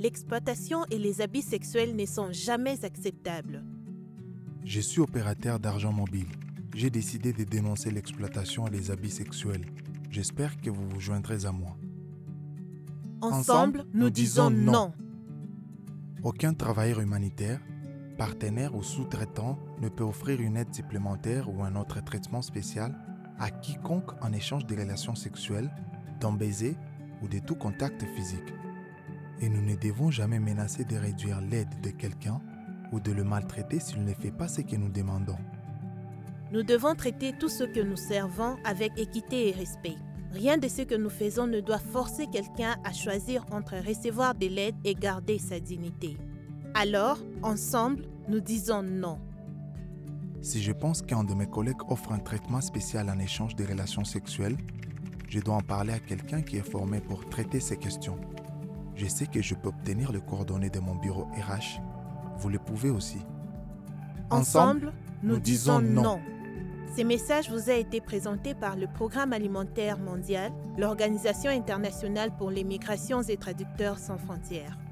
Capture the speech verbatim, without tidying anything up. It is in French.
l'exploitation et les abus sexuels ne sont jamais acceptables. Je suis opérateur d'argent mobile. J'ai décidé de dénoncer l'exploitation et les abus sexuels. J'espère que vous vous joindrez à moi. Ensemble, nous, nous disons non. non. Aucun travailleur humanitaire, partenaire ou sous-traitant ne peut offrir une aide supplémentaire ou un autre traitement spécial à quiconque en échange des relations sexuelles, d'un baiser ou de tout contact physique. Et nous ne devons jamais menacer de réduire l'aide de quelqu'un ou de le maltraiter s'il ne fait pas ce que nous demandons. Nous devons traiter tous ceux que nous servons avec équité et respect. Rien de ce que nous faisons ne doit forcer quelqu'un à choisir entre recevoir de l'aide et garder sa dignité. Alors, ensemble, nous disons non. Si je pense qu'un de mes collègues offre un traitement spécial en échange des relations sexuelles, je dois en parler à quelqu'un qui est formé pour traiter ces questions. Je sais que je peux obtenir les coordonnées de mon bureau R H. Vous le pouvez aussi. Ensemble, nous, nous disons non. non. Ce message vous a été présenté par le Programme alimentaire mondial, l'Organisation internationale pour les migrations et traducteurs sans frontières.